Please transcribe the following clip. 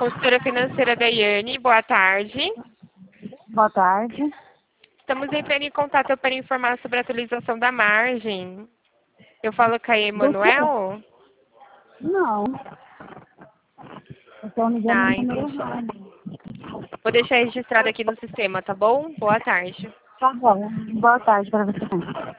Consultora financeira Daiane, boa tarde. Boa tarde. Estamos entrando em contato para informar sobre a atualização da margem. Eu falo com a Emanuel? Não. Eu estou ligando no número Entendi. errado. Vou deixar registrado aqui no sistema, tá bom? Boa tarde. Tá bom. Boa tarde para você.